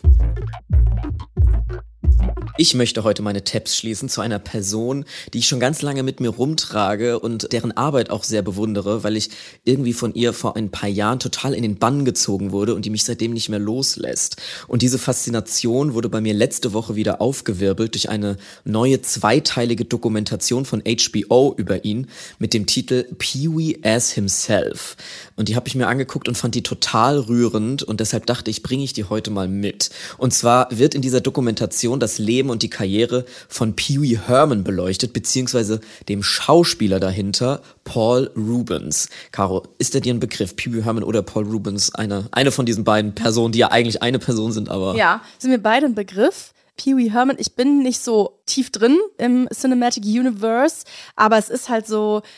Ich möchte heute meine Tabs schließen zu einer Person, die ich schon ganz lange mit mir rumtrage und deren Arbeit auch sehr bewundere, weil ich irgendwie von ihr vor ein paar Jahren total in den Bann gezogen wurde und die mich seitdem nicht mehr loslässt. Und diese Faszination wurde bei mir letzte Woche wieder aufgewirbelt durch eine neue zweiteilige Dokumentation von H B O über ihn mit dem Titel Pee-wee as Himself. Und die habe ich mir angeguckt und fand die total rührend und deshalb dachte ich, bringe ich die heute mal mit. Und zwar wird in dieser Dokumentation das Leben und die Karriere von Pee-wee Herman beleuchtet, beziehungsweise dem Schauspieler dahinter, Paul Reubens. Caro, ist der dir ein Begriff? Pee-wee Herman oder Paul Reubens? Eine, eine von diesen beiden Personen, die ja eigentlich eine Person sind, aber... Ja, sind mir beide ein Begriff. Pee-wee Herman, ich bin nicht so tief drin im Cinematic Universe, aber es ist halt so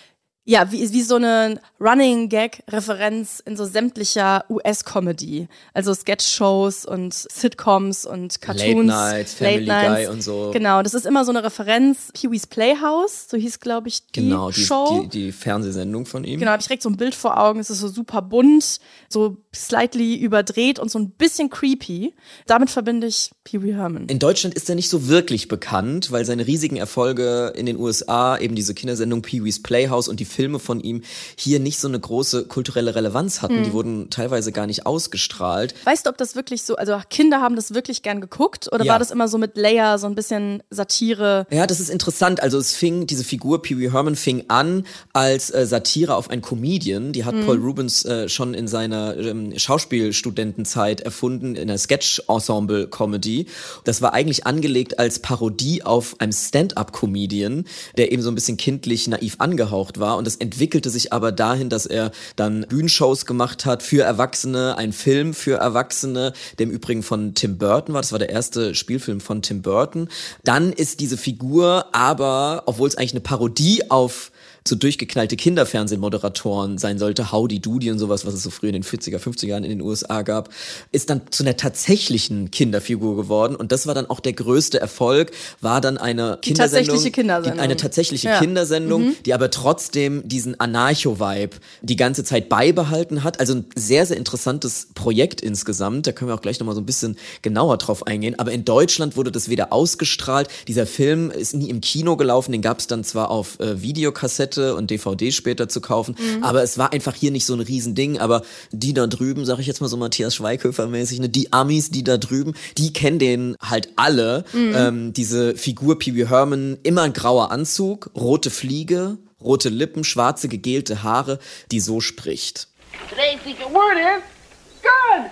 Ja, wie, wie so eine Running-Gag-Referenz in so sämtlicher U S-Comedy. Also Sketch-Shows und Sitcoms und Cartoons. Late Nights, Family Guy und so. Genau, das ist immer so eine Referenz. Pee-wee's Playhouse, so hieß, glaube ich, die genau, die, Show. Die, die Fernsehsendung von ihm. Genau, habe ich direkt so ein Bild vor Augen. Es ist so super bunt, so slightly überdreht und so ein bisschen creepy. Damit verbinde ich Pee Wee Herman. In Deutschland ist er nicht so wirklich bekannt, weil seine riesigen Erfolge in den U S A, eben diese Kindersendung Pee-wee's Playhouse und die Filme von ihm hier nicht so eine große kulturelle Relevanz hatten. Mhm. Die wurden teilweise gar nicht ausgestrahlt. Weißt du, ob das wirklich so, also Kinder haben das wirklich gern geguckt oder ja. war das immer so mit Leia, so ein bisschen Satire? Ja, das ist interessant. Also es fing, diese Figur Pee Wee Herman fing an als äh, Satire auf einen Comedian. Die hat mhm. Paul Rubens äh, schon in seiner ähm, Schauspielstudentenzeit erfunden, in einer Sketch-Ensemble-Comedy. Das war eigentlich angelegt als Parodie auf einem Stand-up-Comedian, der eben so ein bisschen kindlich naiv angehaucht war. Und das entwickelte sich aber dahin, dass er dann Bühnenshows gemacht hat für Erwachsene, einen Film für Erwachsene, der im Übrigen von Tim Burton war. Das war der erste Spielfilm von Tim Burton. Dann ist diese Figur aber, obwohl es eigentlich eine Parodie auf so durchgeknallte Kinderfernsehmoderatoren sein sollte, Howdy Doody und sowas, was es so früher in den vierziger, fünfziger Jahren in den U S A gab, ist dann zu einer tatsächlichen Kinderfigur geworden. Und das war dann auch der größte Erfolg, war dann eine die Kindersendung. Tatsächliche Kindersendung. Die, eine tatsächliche ja. Kindersendung, mhm. die aber trotzdem diesen Anarcho-Vibe die ganze Zeit beibehalten hat. Also ein sehr, sehr interessantes Projekt insgesamt. Da können wir auch gleich nochmal so ein bisschen genauer drauf eingehen. Aber in Deutschland wurde das weder ausgestrahlt. Dieser Film ist nie im Kino gelaufen. Den gab es dann zwar auf äh, Videokassette und D V D später zu kaufen. Mhm. Aber es war einfach hier nicht so ein Riesending. Aber die da drüben, sag ich jetzt mal so Matthias Schweighöfer-mäßig, ne, die Amis, die da drüben, die kennen den halt alle. Mhm. Ähm, diese Figur Pee Wee Herman, immer ein grauer Anzug, rote Fliege, rote Lippen, schwarze gegelte Haare, die so spricht. Today's secret word is good.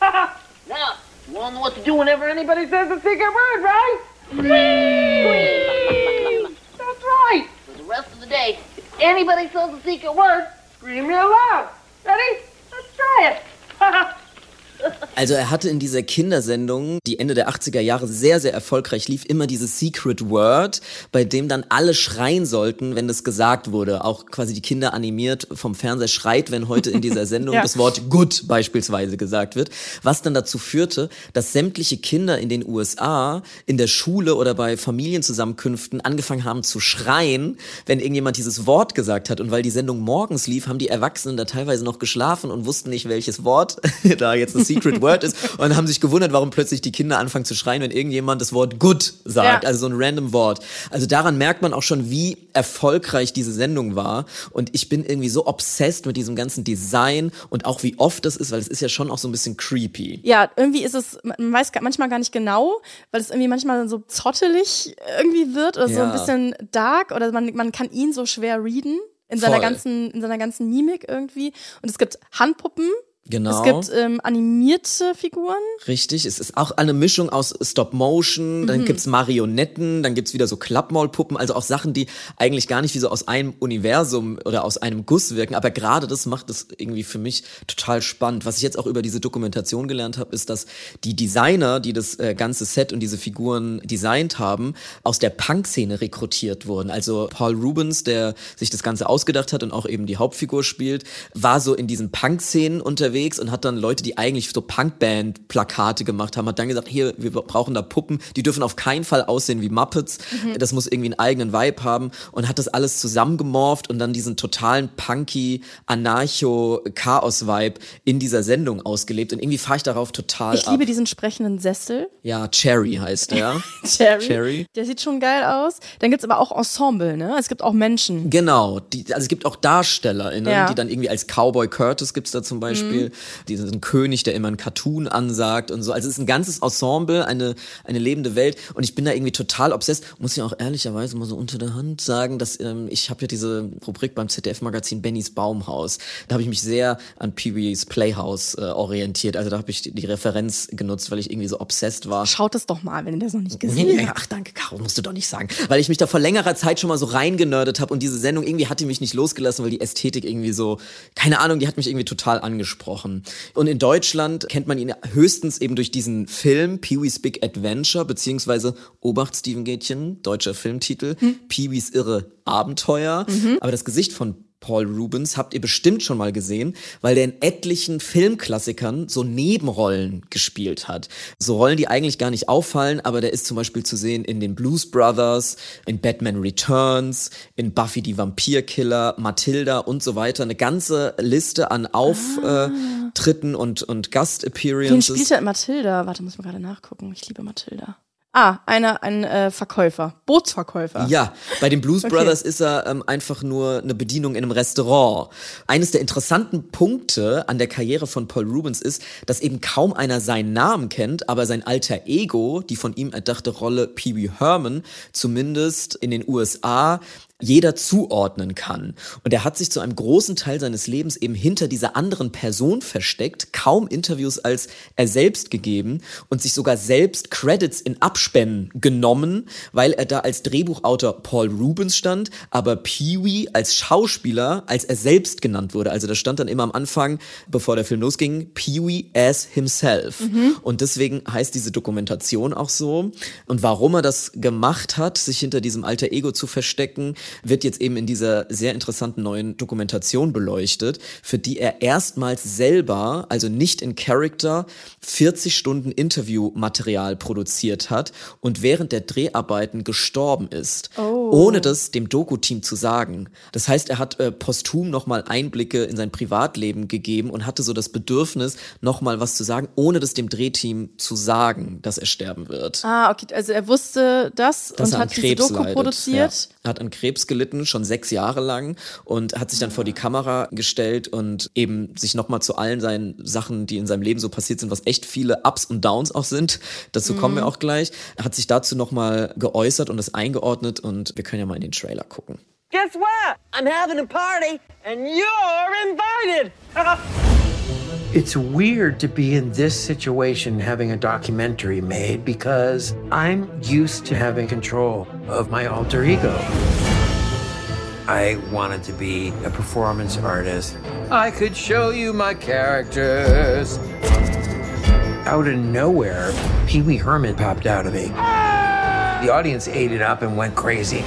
Now, you all know what to do whenever anybody says a secret word, right? Scream! That's right. For the rest of the day, if anybody says a secret word, scream real loud. Ready? Let's try it. Also er hatte in dieser Kindersendung, die Ende der achtziger Jahre sehr, sehr erfolgreich lief, immer dieses Secret Word, bei dem dann alle schreien sollten, wenn das gesagt wurde. Auch quasi die Kinder animiert vom Fernseher schreit, wenn heute in dieser Sendung ja. das Wort good beispielsweise gesagt wird. Was dann dazu führte, dass sämtliche Kinder in den U S A in der Schule oder bei Familienzusammenkünften angefangen haben zu schreien, wenn irgendjemand dieses Wort gesagt hat. Und weil die Sendung morgens lief, haben die Erwachsenen da teilweise noch geschlafen und wussten nicht, welches Wort da jetzt das Secret Word ist und haben sich gewundert, warum plötzlich die Kinder anfangen zu schreien, wenn irgendjemand das Wort good sagt, ja. also so ein random Wort. Also daran merkt man auch schon, wie erfolgreich diese Sendung war und ich bin irgendwie so obsessed mit diesem ganzen Design und auch wie oft das ist, weil es ist ja schon auch so ein bisschen creepy. Ja, irgendwie ist es, man weiß manchmal gar nicht genau, weil es irgendwie manchmal so zottelig irgendwie wird oder ja. so ein bisschen dark oder man, man kann ihn so schwer readen in seiner ganzen, in seiner ganzen Mimik irgendwie und es gibt Handpuppen. Genau. Es gibt ähm, animierte Figuren. Richtig, es ist auch eine Mischung aus Stop-Motion, dann mhm. gibt's Marionetten, dann gibt's wieder so Klappmaulpuppen, also auch Sachen, die eigentlich gar nicht wie so aus einem Universum oder aus einem Guss wirken, aber gerade das macht es irgendwie für mich total spannend. Was ich jetzt auch über diese Dokumentation gelernt habe, ist, dass die Designer, die das äh, ganze Set und diese Figuren designt haben, aus der Punk-Szene rekrutiert wurden. Also Paul Rubens, der sich das Ganze ausgedacht hat und auch eben die Hauptfigur spielt, war so in diesen Punk-Szenen unterwegs und hat dann Leute, die eigentlich so Punkband-Plakate gemacht haben, hat dann gesagt, hier, wir brauchen da Puppen, die dürfen auf keinen Fall aussehen wie Muppets, mhm. das muss irgendwie einen eigenen Vibe haben und hat das alles zusammengemorpht und dann diesen totalen punky, Anarcho-Chaos-Vibe in dieser Sendung ausgelebt und irgendwie fahre ich darauf total Ich ab. liebe diesen sprechenden Sessel. Ja, Cherry heißt der. Cherry. Cherry. Der sieht schon geil aus. Dann gibt's aber auch Ensemble, ne? Es gibt auch Menschen. Genau, die, also es gibt auch DarstellerInnen, ja. die dann irgendwie als Cowboy Curtis gibt's da zum Beispiel, mhm. diesen König, der immer einen Cartoon ansagt und so. Also es ist ein ganzes Ensemble, eine eine lebende Welt und ich bin da irgendwie total obsessed. Muss ich auch ehrlicherweise mal so unter der Hand sagen, dass ähm, ich habe ja diese Rubrik beim Z D F-Magazin Bennys Baumhaus. Da habe ich mich sehr an Pee-wee's Playhouse äh, orientiert. Also da habe ich die, die Referenz genutzt, weil ich irgendwie so obsessed war. Schaut es doch mal, wenn ihr das noch nicht gesehen habt. Ach danke, Caro, musst du doch nicht sagen. Weil ich mich da vor längerer Zeit schon mal so reingenördet habe und diese Sendung irgendwie hat die mich nicht losgelassen, weil die Ästhetik irgendwie so, keine Ahnung, die hat mich irgendwie total angesprochen. Und in Deutschland kennt man ihn höchstens eben durch diesen Film Pee-wee's Big Adventure, beziehungsweise Obacht, Steven Gätchen, deutscher Filmtitel, hm? Pee-wee's irre Abenteuer. Mhm. Aber das Gesicht von Paul Reubens habt ihr bestimmt schon mal gesehen, weil der in etlichen Filmklassikern so Nebenrollen gespielt hat. So Rollen, die eigentlich gar nicht auffallen, aber der ist zum Beispiel zu sehen in den Blues Brothers, in Batman Returns, in Buffy die Vampirkiller, Matilda und so weiter. Eine ganze Liste an Auftritten ah. und, und Gast-Appearances. Wen spielt er in Matilda? Warte, muss ich mal gerade nachgucken. Ich liebe Matilda. Ah, einer, ein äh, Verkäufer, Bootsverkäufer. Ja, bei den Blues Okay. Brothers ist er ähm, einfach nur eine Bedienung in einem Restaurant. Eines der interessanten Punkte an der Karriere von Paul Reubens ist, dass eben kaum einer seinen Namen kennt, aber sein alter Ego, die von ihm erdachte Rolle Pee Wee Herman, zumindest in den U S A jeder zuordnen kann. Und er hat sich zu einem großen Teil seines Lebens eben hinter dieser anderen Person versteckt, kaum Interviews als er selbst gegeben und sich sogar selbst Credits in Abspänen genommen, weil er da als Drehbuchautor Paul Reubens stand, aber Pee-wee als Schauspieler, als er selbst genannt wurde. Also da stand dann immer am Anfang, bevor der Film losging, Pee-wee as himself. Mhm. Und deswegen heißt diese Dokumentation auch so. Und warum er das gemacht hat, sich hinter diesem alter Ego zu verstecken, wird jetzt eben in dieser sehr interessanten neuen Dokumentation beleuchtet, für die er erstmals selber, also nicht in Character, vierzig Stunden Interviewmaterial produziert hat und während der Dreharbeiten gestorben ist, oh. ohne das dem Doku-Team zu sagen. Das heißt, er hat äh, posthum nochmal Einblicke in sein Privatleben gegeben und hatte so das Bedürfnis, nochmal was zu sagen, ohne das dem Drehteam zu sagen, dass er sterben wird. Ah, okay, also er wusste das Dass und er hat an diese Krebs Doku leidet. produziert. Ja. Er hat an Krebs gelitten, schon sechs Jahre lang und hat sich dann vor die Kamera gestellt und eben sich nochmal zu allen seinen Sachen, die in seinem Leben so passiert sind, was echt viele Ups und Downs auch sind, dazu mhm. kommen wir auch gleich, hat sich dazu nochmal geäußert und das eingeordnet und wir können ja mal in den Trailer gucken. Guess what? I'm having a party and you're invited! It's weird to be in this situation having a documentary made because I'm used to having control of my alter ego. I wanted to be a performance artist. I could show you my characters. Out of nowhere, Pee Wee Herman popped out of me. The audience ate it up and went crazy.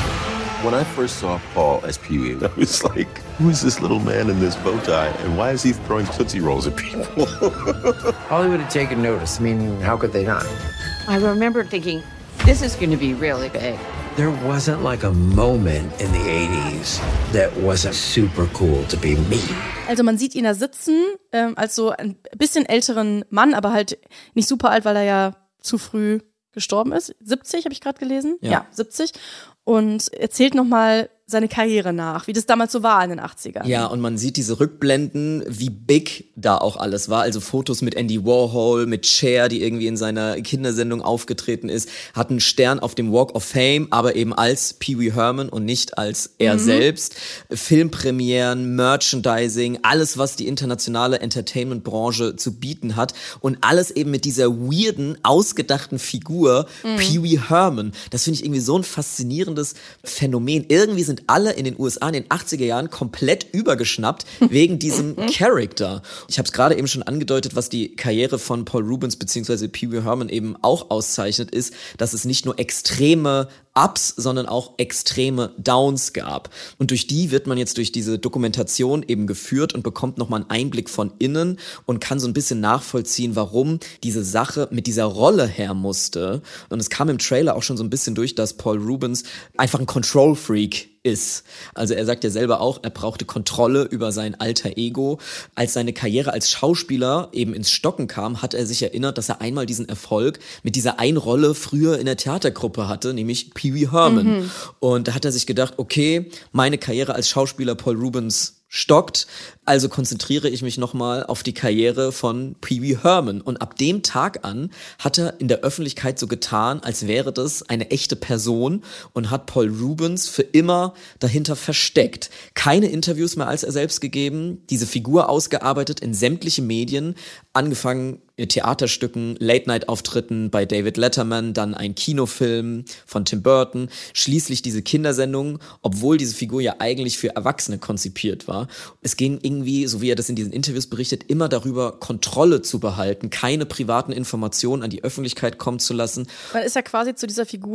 When I first saw Paul as Pee-wee, I was like, who is this little man in this bow tie? And why is he throwing Tootsie Rolls at people? Hollywood had taken notice. I mean, how could they not? I remember thinking, this is going to be really big. There wasn't like a moment in the eighties that wasn't super cool to be me. Also man sieht ihn da sitzen, ähm, als so ein bisschen älteren Mann, aber halt nicht super alt, weil er ja zu früh gestorben ist. siebzig habe ich gerade gelesen. Ja, ja siebzig. Und erzählt nochmal seine Karriere nach, wie das damals so war in den achtzigern. Ja, und man sieht diese Rückblenden, wie big da auch alles war. Also Fotos mit Andy Warhol, mit Cher, die irgendwie in seiner Kindersendung aufgetreten ist, hat einen Stern auf dem Walk of Fame, aber eben als Pee Wee Herman und nicht als er mhm. selbst. Filmpremieren, Merchandising, alles, was die internationale Entertainment-Branche zu bieten hat und alles eben mit dieser weirden, ausgedachten Figur mhm. Pee Wee Herman. Das finde ich irgendwie so ein faszinierendes Phänomen. Irgendwie sind alle in den U S A in den achtziger Jahren komplett übergeschnappt wegen diesem Charakter. Ich habe es gerade eben schon angedeutet, was die Karriere von Paul Reubens bzw. Pee Wee Herman eben auch auszeichnet, ist, dass es nicht nur extreme Ups, sondern auch extreme Downs gab. Und durch die wird man jetzt durch diese Dokumentation eben geführt und bekommt nochmal einen Einblick von innen und kann so ein bisschen nachvollziehen, warum diese Sache mit dieser Rolle her musste. Und es kam im Trailer auch schon so ein bisschen durch, dass Paul Reubens einfach ein Control-Freak ist. Also er sagt ja selber auch, er brauchte Kontrolle über sein alter Ego. Als seine Karriere als Schauspieler eben ins Stocken kam, hat er sich erinnert, dass er einmal diesen Erfolg mit dieser einen Rolle früher in der Theatergruppe hatte, nämlich Pee Wee Herman. Mhm. Und da hat er sich gedacht, okay, meine Karriere als Schauspieler Paul Reubens stockt, also konzentriere ich mich nochmal auf die Karriere von Pee Wee Herman. Und ab dem Tag an hat er in der Öffentlichkeit so getan, als wäre das eine echte Person und hat Paul Reubens für immer dahinter versteckt. Keine Interviews mehr als er selbst gegeben, diese Figur ausgearbeitet in sämtliche Medien, angefangen mit Theaterstücken, Late-Night-Auftritten bei David Letterman, dann ein Kinofilm von Tim Burton, schließlich diese Kindersendung, obwohl diese Figur ja eigentlich für Erwachsene konzipiert war. Es ging irgendwie, so wie er das in diesen Interviews berichtet, immer darüber, Kontrolle zu behalten, keine privaten Informationen an die Öffentlichkeit kommen zu lassen. Man ist ja quasi zu dieser Figur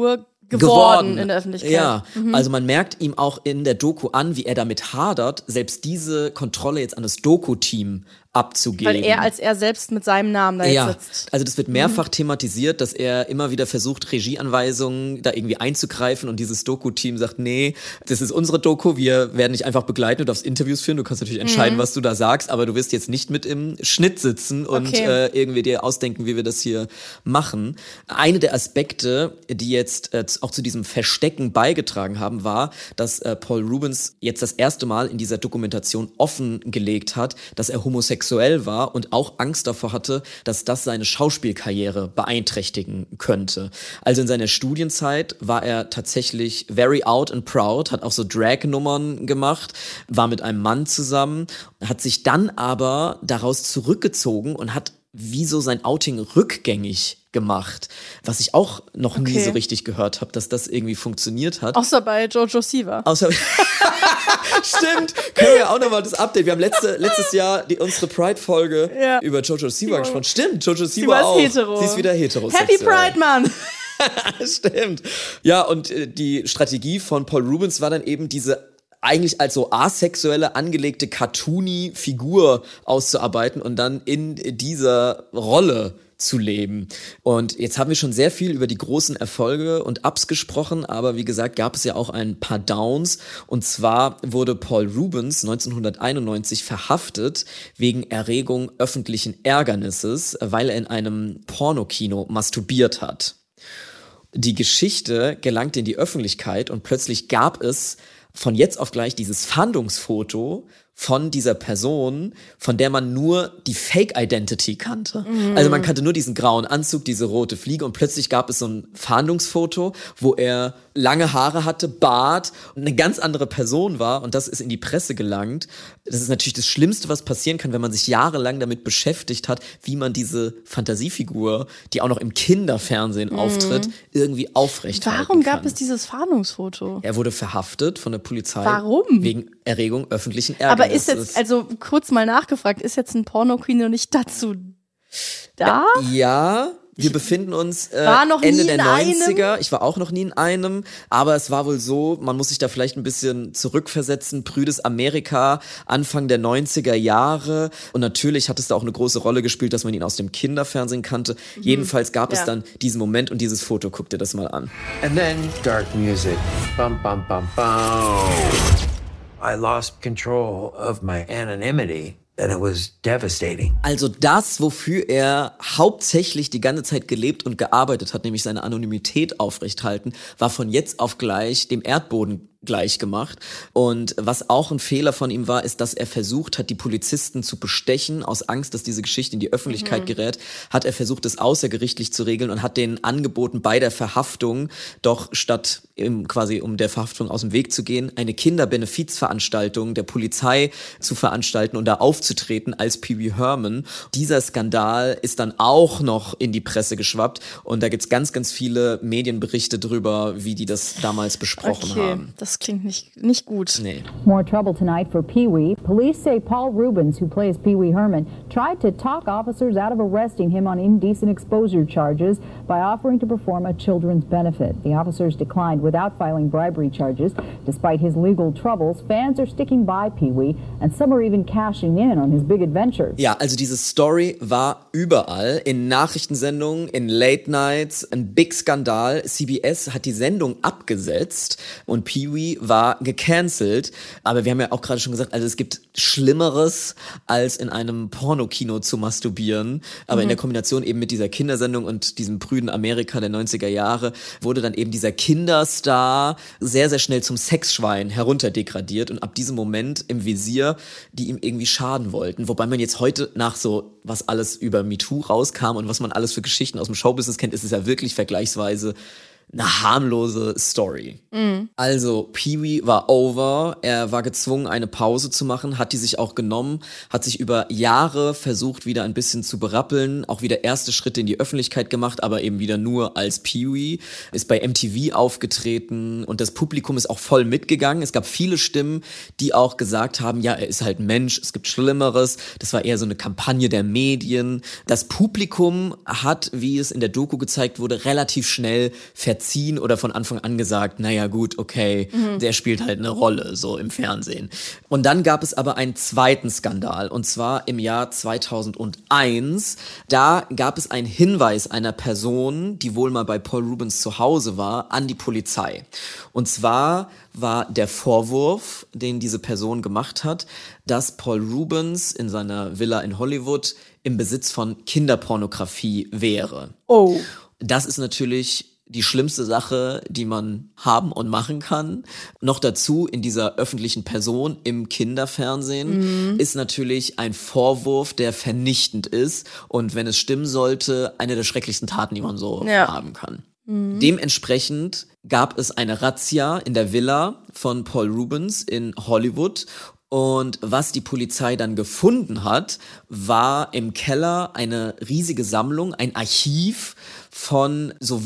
geworden in der Öffentlichkeit. Ja, mhm. also man merkt ihm auch in der Doku an, wie er damit hadert, selbst diese Kontrolle jetzt an das Doku-Team abzugeben. Weil er als er selbst mit seinem Namen da jetzt ja, sitzt. also das wird mehrfach mhm. thematisiert, dass er immer wieder versucht, Regieanweisungen da irgendwie einzugreifen und dieses Doku-Team sagt, nee, das ist unsere Doku, wir werden dich einfach begleiten, du darfst Interviews führen, du kannst natürlich entscheiden, mhm. was du da sagst, aber du wirst jetzt nicht mit im Schnitt sitzen und okay. äh, irgendwie dir ausdenken, wie wir das hier machen. Eine der Aspekte, die jetzt äh, auch zu diesem Verstecken beigetragen haben, war, dass äh, Paul Reubens jetzt das erste Mal in dieser Dokumentation offengelegt hat, dass er homosexuell war und auch Angst davor hatte, dass das seine Schauspielkarriere beeinträchtigen könnte. Also in seiner Studienzeit war er tatsächlich very out and proud, hat auch so Drag-Nummern gemacht, war mit einem Mann zusammen, hat sich dann aber daraus zurückgezogen und hat wie so sein Outing rückgängig gemacht, was ich auch noch okay. nie so richtig gehört habe, dass das irgendwie funktioniert hat. Außer bei Jojo Siwa. Außer Stimmt, können wir auch nochmal das Update. Wir haben letzte, letztes Jahr die, unsere Pride-Folge ja. über Jojo Siwa gesprochen. Stimmt, Jojo Siwa auch. Hetero. Sie ist wieder heterosexuell. Happy Pride, Mann! Stimmt. Ja, und äh, die Strategie von Paul Reubens war dann eben diese eigentlich als so asexuelle, angelegte, cartoony Figur auszuarbeiten und dann in dieser Rolle zu leben. Und jetzt haben wir schon sehr viel über die großen Erfolge und Ups gesprochen, aber wie gesagt, gab es ja auch ein paar Downs. Und zwar wurde Paul Reubens neunzehnhunderteinundneunzig verhaftet wegen Erregung öffentlichen Ärgernisses, weil er in einem Pornokino masturbiert hat. Die Geschichte gelangte in die Öffentlichkeit und plötzlich gab es von jetzt auf gleich dieses Fahndungsfoto von dieser Person, von der man nur die Fake-Identity kannte. Mhm. Also man kannte nur diesen grauen Anzug, diese rote Fliege und plötzlich gab es so ein Fahndungsfoto, wo er lange Haare hatte, Bart und eine ganz andere Person war und das ist in die Presse gelangt. Das ist natürlich das Schlimmste, was passieren kann, wenn man sich jahrelang damit beschäftigt hat, wie man diese Fantasiefigur, die auch noch im Kinderfernsehen mhm. auftritt, irgendwie aufrechthalten Warum kann. gab es dieses Fahndungsfoto? Er wurde verhaftet von der Polizei. Warum? Wegen Erregung öffentlichen Ärgernisses. Aber ist jetzt, also kurz mal nachgefragt, ist jetzt ein Porno-Queen nicht dazu da? Ja, wir befinden uns äh, Ende der neunziger. Ich war auch noch nie in einem, aber es war wohl so, man muss sich da vielleicht ein bisschen zurückversetzen, prüdes Amerika, Anfang der neunziger Jahre und natürlich hat es da auch eine große Rolle gespielt, dass man ihn aus dem Kinderfernsehen kannte. Mhm. Jedenfalls gab ja. es dann diesen Moment und dieses Foto, guck dir das mal an. And then dark music. Bum, bum, bum, bum. I lost control of my anonymity. And it was devastating. Also das, wofür er hauptsächlich die ganze Zeit gelebt und gearbeitet hat, nämlich seine Anonymität aufrechthalten, war von jetzt auf gleich dem Erdboden gleich gemacht. Und was auch ein Fehler von ihm war, ist, dass er versucht hat, die Polizisten zu bestechen. Aus Angst, dass diese Geschichte in die Öffentlichkeit mhm. gerät, hat er versucht, es außergerichtlich zu regeln und hat denen angeboten, bei der Verhaftung doch statt im, quasi um der Verhaftung aus dem Weg zu gehen, eine Kinderbenefizveranstaltung der Polizei zu veranstalten und da aufzutreten als Pee Wee Herman. Dieser Skandal ist dann auch noch in die Presse geschwappt und da gibt's ganz, ganz viele Medienberichte drüber, wie die das damals besprochen okay. haben. Das klingt nicht, nicht gut. Nee. More trouble tonight for Pee Wee. Police say Paul Reubens, who plays Pee Wee Herman, tried to talk officers out of arresting him on indecent exposure charges by offering to perform a children's benefit. The officers declined without filing bribery charges. Despite his legal troubles, fans are sticking by Pee Wee and some are even cashing in on his big adventures. Ja, also diese Story war überall, in Nachrichtensendungen, in Late Nights, ein Big Skandal. C B S hat die Sendung abgesetzt und Pee Wee war gecancelt. Aber wir haben ja auch gerade schon gesagt, also es gibt Schlimmeres, als in einem Pornokino zu masturbieren. Aber mhm. in der Kombination eben mit dieser Kindersendung und diesem prüden Amerika der neunziger Jahre wurde dann eben dieser Kinderstar sehr, sehr schnell zum Sexschwein herunterdegradiert und ab diesem Moment im Visier, die ihm irgendwie schaden wollten. Wobei man jetzt heute nach so, was alles über MeToo rauskam und was man alles für Geschichten aus dem Showbusiness kennt, ist es ja wirklich vergleichsweise eine harmlose Story. Mhm. Also Pee Wee war over, er war gezwungen, eine Pause zu machen, hat die sich auch genommen, hat sich über Jahre versucht, wieder ein bisschen zu berappeln, auch wieder erste Schritte in die Öffentlichkeit gemacht, aber eben wieder nur als Pee Wee, ist bei M T V aufgetreten und das Publikum ist auch voll mitgegangen. Es gab viele Stimmen, die auch gesagt haben, ja, er ist halt ein Mensch, es gibt Schlimmeres. Das war eher so eine Kampagne der Medien. Das Publikum hat, wie es in der Doku gezeigt wurde, relativ schnell verzichtet. erziehen oder von Anfang an gesagt, naja gut, okay, mhm. der spielt halt eine Rolle so im Fernsehen. Und dann gab es aber einen zweiten Skandal und zwar im Jahr zweitausendeins. Da gab es einen Hinweis einer Person, die wohl mal bei Paul Rubens zu Hause war, an die Polizei. Und zwar war der Vorwurf, den diese Person gemacht hat, dass Paul Rubens in seiner Villa in Hollywood im Besitz von Kinderpornografie wäre. Oh. Das ist natürlich die schlimmste Sache, die man haben und machen kann. Noch dazu in dieser öffentlichen Person im Kinderfernsehen mhm. ist natürlich ein Vorwurf, der vernichtend ist und wenn es stimmen sollte, eine der schrecklichsten Taten, die man so ja. haben kann. Mhm. Dementsprechend gab es eine Razzia in der Villa von Paul Rubens in Hollywood. Und was die Polizei dann gefunden hat, war im Keller eine riesige Sammlung, ein Archiv von so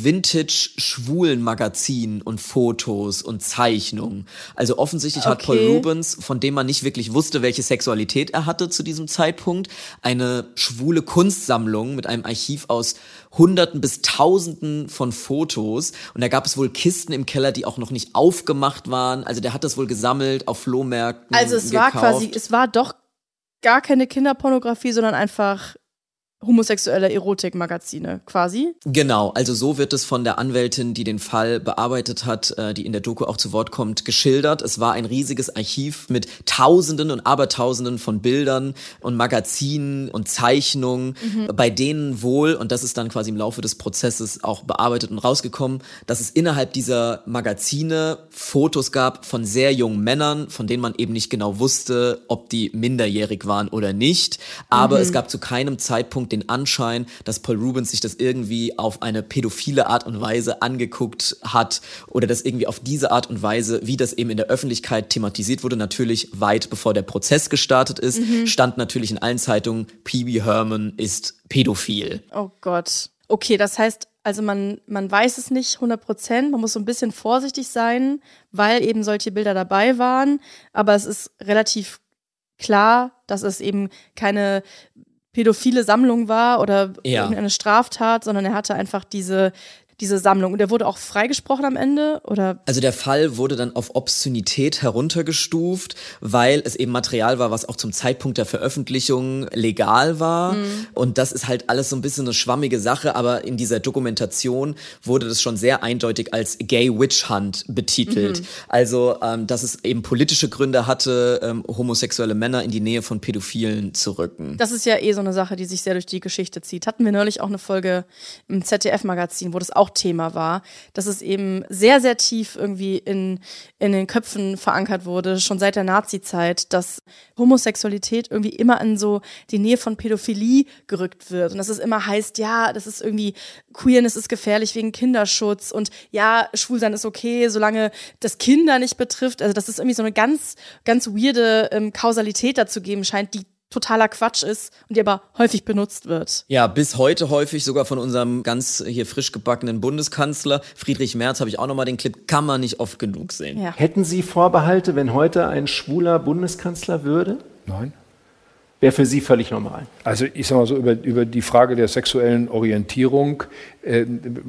Vintage-Schwulen-Magazinen und Fotos und Zeichnungen. Also offensichtlich okay. hat Paul Rubens, von dem man nicht wirklich wusste, welche Sexualität er hatte zu diesem Zeitpunkt, eine schwule Kunstsammlung mit einem Archiv aus Hunderten bis Tausenden von Fotos. Und da gab es wohl Kisten im Keller, die auch noch nicht aufgemacht waren. Also der hat das wohl gesammelt auf Flohmärkten. Also es gekauft. war quasi, es war doch gar keine Kinderpornografie, sondern einfach homosexuelle Erotikmagazine quasi. Genau, also so wird es von der Anwältin, die den Fall bearbeitet hat, die in der Doku auch zu Wort kommt, geschildert. Es war ein riesiges Archiv mit Tausenden und Abertausenden von Bildern und Magazinen und Zeichnungen, mhm. bei denen wohl, und das ist dann quasi im Laufe des Prozesses auch bearbeitet und rausgekommen, dass es innerhalb dieser Magazine Fotos gab von sehr jungen Männern, von denen man eben nicht genau wusste, ob die minderjährig waren oder nicht. Aber mhm. es gab zu keinem Zeitpunkt den Anschein, dass Paul Rubens sich das irgendwie auf eine pädophile Art und Weise angeguckt hat oder das irgendwie auf diese Art und Weise, wie das eben in der Öffentlichkeit thematisiert wurde, natürlich weit bevor der Prozess gestartet ist, mhm. stand natürlich in allen Zeitungen, Pee Wee Herman ist pädophil. Oh Gott. Okay, das heißt, also man, man weiß es nicht hundert Prozent, man muss so ein bisschen vorsichtig sein, weil eben solche Bilder dabei waren, aber es ist relativ klar, dass es eben keine pädophile Sammlung war oder ja. irgendeine Straftat, sondern er hatte einfach diese diese Sammlung. Und der wurde auch freigesprochen am Ende, oder? Also der Fall wurde dann auf Obszönität heruntergestuft, weil es eben Material war, was auch zum Zeitpunkt der Veröffentlichung legal war. Mhm. Und das ist halt alles so ein bisschen eine schwammige Sache, aber in dieser Dokumentation wurde das schon sehr eindeutig als Gay Witch Hunt betitelt. Mhm. Also, ähm, dass es eben politische Gründe hatte, ähm, homosexuelle Männer in die Nähe von Pädophilen zu rücken. Das ist ja eh so eine Sache, die sich sehr durch die Geschichte zieht. Hatten wir neulich auch eine Folge im Z D F-Magazin, wo das auch Thema war, dass es eben sehr, sehr tief irgendwie in, in den Köpfen verankert wurde, schon seit der Nazi-Zeit, dass Homosexualität irgendwie immer in so die Nähe von Pädophilie gerückt wird und dass es immer heißt, ja, das ist irgendwie, Queerness ist gefährlich wegen Kinderschutz und ja, Schwulsein ist okay, solange das Kinder nicht betrifft, also dass es irgendwie so eine ganz, ganz weirde ähm, Kausalität dazu geben scheint, die totaler Quatsch ist und die aber häufig benutzt wird. Ja, bis heute häufig sogar von unserem ganz hier frisch gebackenen Bundeskanzler Friedrich Merz, habe ich auch nochmal den Clip, kann man nicht oft genug sehen. Ja. Hätten Sie Vorbehalte, wenn heute ein schwuler Bundeskanzler würde? Nein. Wäre für Sie völlig normal? Also ich sage mal so, über, über die Frage der sexuellen Orientierung, äh,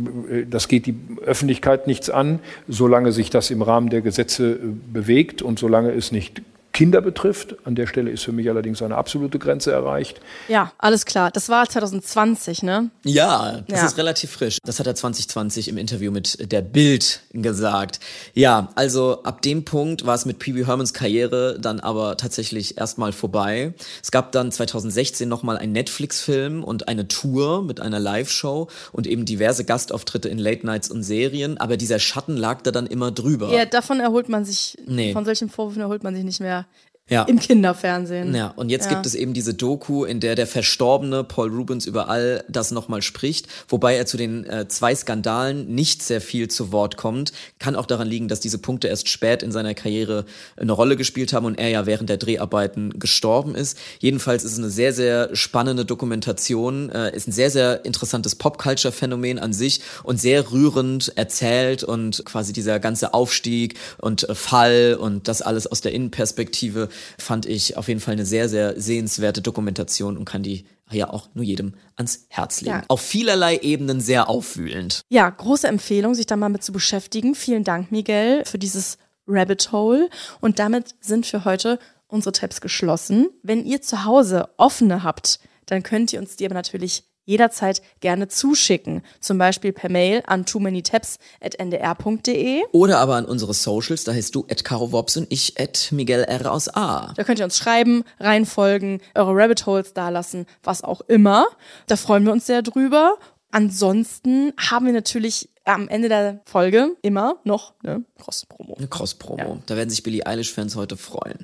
das geht die Öffentlichkeit nichts an, solange sich das im Rahmen der Gesetze äh, bewegt und solange es nicht Kinder betrifft. An der Stelle ist für mich allerdings eine absolute Grenze erreicht. Ja, alles klar. Das war zwanzig zwanzig, ne? Ja, das ja. ist relativ frisch. Das hat er zwanzig zwanzig im Interview mit der Bild gesagt. Ja, also ab dem Punkt war es mit Pee Wee Hermans Karriere dann aber tatsächlich erstmal vorbei. Es gab dann zwanzig sechzehn nochmal einen Netflix-Film und eine Tour mit einer Live-Show und eben diverse Gastauftritte in Late-Nights und Serien, aber dieser Schatten lag da dann immer drüber. Ja, davon erholt man sich, nee. von solchen Vorwürfen erholt man sich nicht mehr. Ja. Im Kinderfernsehen. Ja, und jetzt ja. gibt es eben diese Doku, in der der verstorbene Paul Rubens über all das nochmal spricht, wobei er zu den äh, zwei Skandalen nicht sehr viel zu Wort kommt. Kann auch daran liegen, dass diese Punkte erst spät in seiner Karriere eine Rolle gespielt haben und er ja während der Dreharbeiten gestorben ist. Jedenfalls ist es eine sehr, sehr spannende Dokumentation, äh, ist ein sehr, sehr interessantes Pop-Culture-Phänomen an sich und sehr rührend erzählt und quasi dieser ganze Aufstieg und äh, Fall und das alles aus der Innenperspektive fand ich auf jeden Fall eine sehr, sehr sehenswerte Dokumentation und kann die ja auch nur jedem ans Herz legen. Ja. Auf vielerlei Ebenen sehr aufwühlend. Ja, große Empfehlung, sich da mal mit zu beschäftigen. Vielen Dank, Miguel, für dieses Rabbit Hole. Und damit sind für heute unsere Tabs geschlossen. Wenn ihr zu Hause offene habt, dann könnt ihr uns die aber natürlich jederzeit gerne zuschicken. Zum Beispiel per Mail an too many tabs at n d r punkt d e. Oder aber an unsere Socials, da heißt du at Caro Wops und ich at Miguel R aus A. Da könnt ihr uns schreiben, reinfolgen, eure Rabbit Holes dalassen, was auch immer. Da freuen wir uns sehr drüber. Ansonsten haben wir natürlich am Ende der Folge immer noch eine Cross-Promo. Eine Cross-Promo. Ja. Da werden sich Billie Eilish-Fans heute freuen.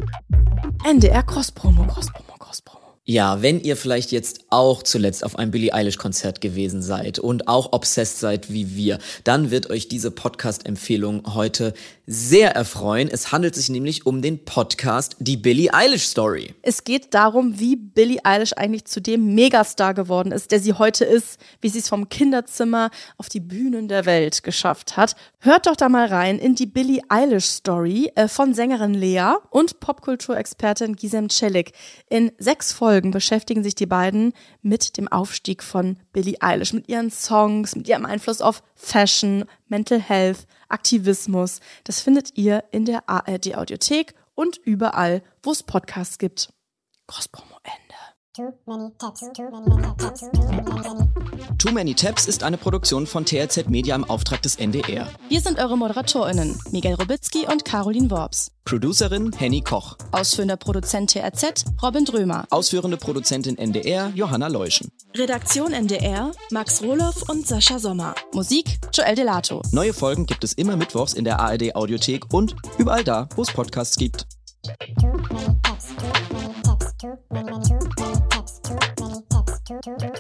N D R Cross-Promo, Cross-Promo, Cross-Promo. Ja, wenn ihr vielleicht jetzt auch zuletzt auf einem Billie Eilish-Konzert gewesen seid und auch obsessed seid wie wir, dann wird euch diese Podcast-Empfehlung heute sehr erfreuen. Es handelt sich nämlich um den Podcast Die Billie Eilish Story. Es geht darum, wie Billie Eilish eigentlich zu dem Megastar geworden ist, der sie heute ist, wie sie es vom Kinderzimmer auf die Bühnen der Welt geschafft hat. Hört doch da mal rein in die Billie Eilish Story äh, von Sängerin Lea und Popkulturexpertin Gizem Celik. In sechs Folgen beschäftigen sich die beiden mit dem Aufstieg von Billie Eilish, mit ihren Songs, mit ihrem Einfluss auf Fashion, Mental Health, Aktivismus. Das findet ihr in der A R D Audiothek und überall, wo es Podcasts gibt. Cross-Promo Ende. Too many tabs, too many tabs, too many tabs. Too Many Tabs ist eine Produktion von T R Z Media im Auftrag des N D R. Wir sind eure ModeratorInnen, Miguel Robitzky und Caroline Worps. Producerin Henny Koch. Ausführender Produzent T R Z, Robin Drömer. Ausführende Produzentin N D R, Johanna Leuschen. Redaktion N D R, Max Rohloff und Sascha Sommer. Musik, Joel Delato. Neue Folgen gibt es immer mittwochs in der A R D Audiothek und überall da, wo es Podcasts gibt. Too many tabs, too many tabs, too many, too many tabs, too many tabs, too, too, too.